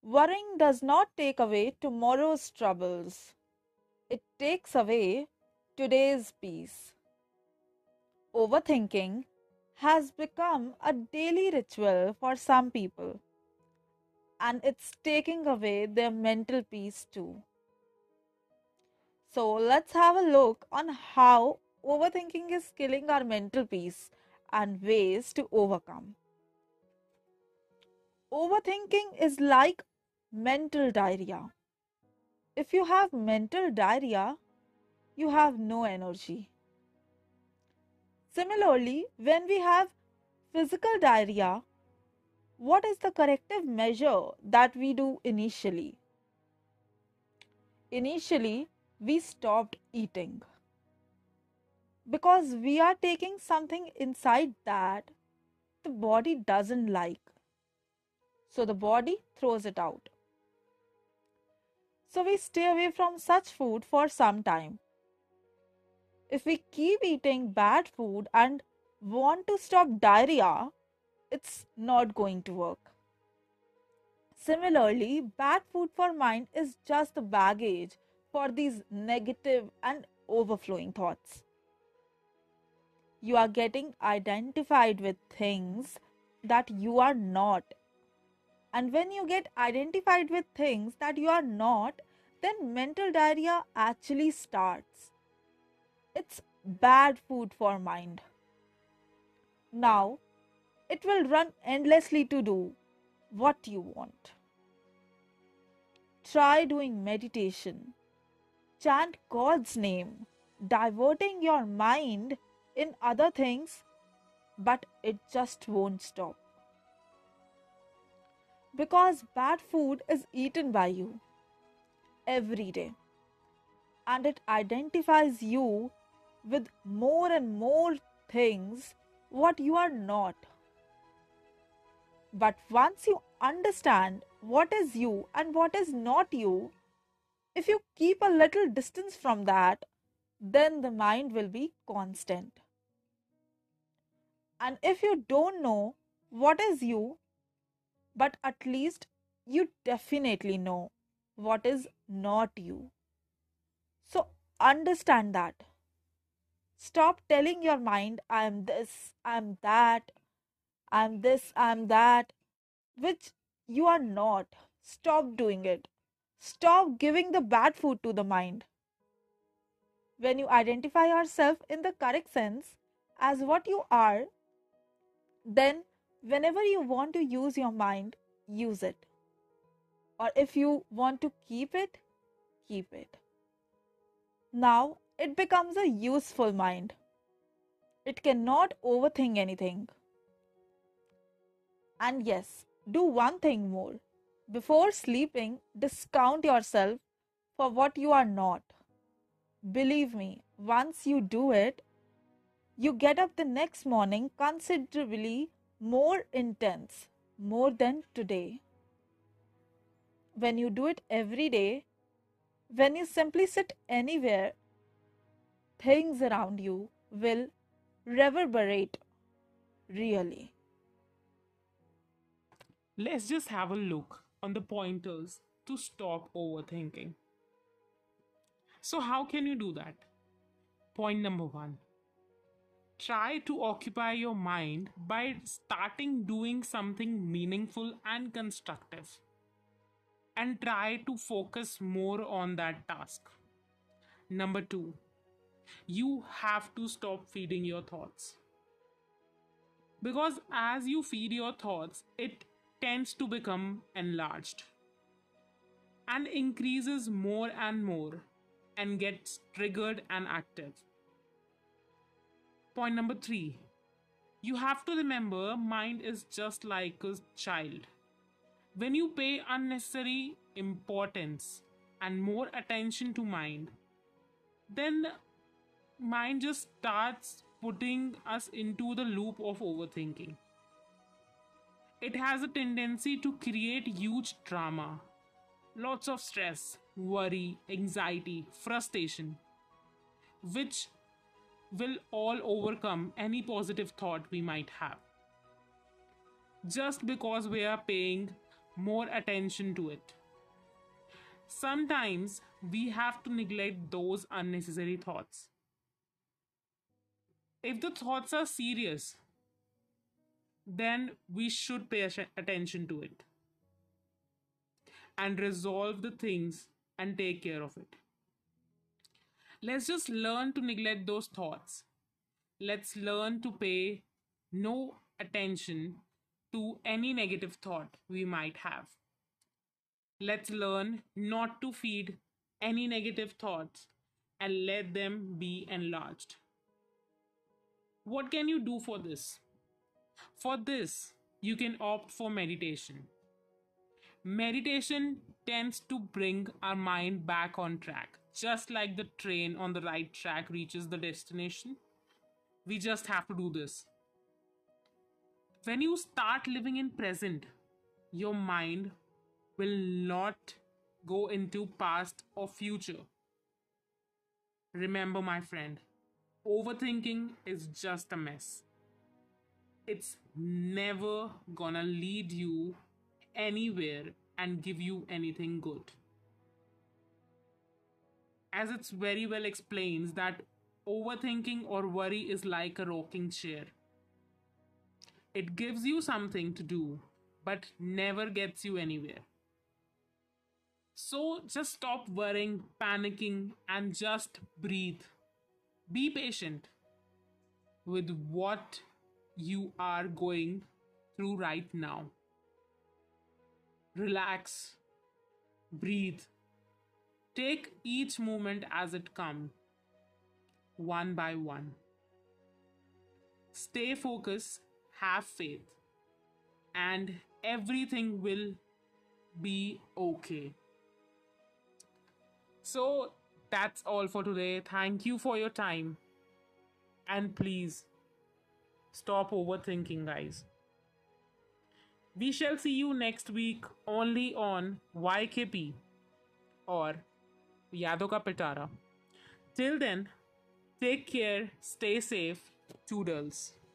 Worrying does not take away tomorrow's troubles, it takes away today's peace. Overthinking has become a daily ritual for some people, and it's taking away their mental peace too. So, let's have a look on how overthinking is killing our mental peace and ways to overcome. Overthinking is like mental diarrhea. If you have mental diarrhea, you have no energy. Similarly, when we have physical diarrhea, what is the corrective measure that we do initially? Initially, we stopped eating because we are taking something inside that the body doesn't like. So the body throws it out. So we stay away from such food for some time. If we keep eating bad food and want to stop diarrhea, it's not going to work. Similarly, bad food for mind is just the baggage for these negative and overflowing thoughts. You are getting identified with things that you are not. And when you get identified with things that you are not, then mental diarrhea actually starts. It's bad food for mind. Now, it will run endlessly to do what you want. Try doing meditation. Chant God's name, diverting your mind in other things, but it just won't stop. Because bad food is eaten by you every day, and it identifies you with more and more things what you are not. But once you understand what is you and what is not you, if you keep a little distance from that, then the mind will be constant. And if you don't know what is you, but at least you definitely know what is not you. So understand that. Stop telling your mind, I am this, I am that, I am this, I am that, which you are not. Stop doing it. Stop giving the bad food to the mind. When you identify yourself in the correct sense as what you are, then whenever you want to use your mind, use it. Or if you want to keep it, keep it. Now it becomes a useful mind. It cannot overthink anything. And yes, do one thing more. Before sleeping, discount yourself for what you are not. Believe me, once you do it, you get up the next morning considerably more intense, more than today. When you do it every day, when you simply sit anywhere, things around you will reverberate really. Let's just have a look on the pointers to stop overthinking. So, how can you do that? Point number one, try to occupy your mind by starting doing something meaningful and constructive, and try to focus more on that task. Number two, you have to stop feeding your thoughts, because as you feed your thoughts, it tends to become enlarged and increases more and more and gets triggered and active. Point number three, you have to remember mind is just like a child. When you pay unnecessary importance and more attention to mind, then mind just starts putting us into the loop of overthinking. It has a tendency to create huge drama, lots of stress, worry, anxiety, frustration, which will all overcome any positive thought we might have. Just because we are paying more attention to it. Sometimes we have to neglect those unnecessary thoughts. If the thoughts are serious, then we should pay attention to it and resolve the things and take care of it. Let's just learn to neglect those thoughts. Let's learn to pay no attention to any negative thought we might have. Let's learn not to feed any negative thoughts and let them be enlarged. What can you do for this? For this, you can opt for meditation. Meditation tends to bring our mind back on track, just like the train on the right track reaches the destination. We just have to do this. When you start living in present, your mind will not go into past or future. Remember, my friend, overthinking is just a mess. It's never gonna lead you anywhere and give you anything good. As it's very well explains that overthinking or worry is like a rocking chair. It gives you something to do, but never gets you anywhere. So just stop worrying, panicking, and just breathe. Be patient with what you are going through right now. Relax, breathe, take each moment as it comes, one by one. Stay focused, have faith, and everything will be okay. So that's all for today. Thank you for your time. And please stop overthinking, guys. We shall see you next week only on YKP or Yado Ka Pitara. Till then, take care, stay safe, toodles.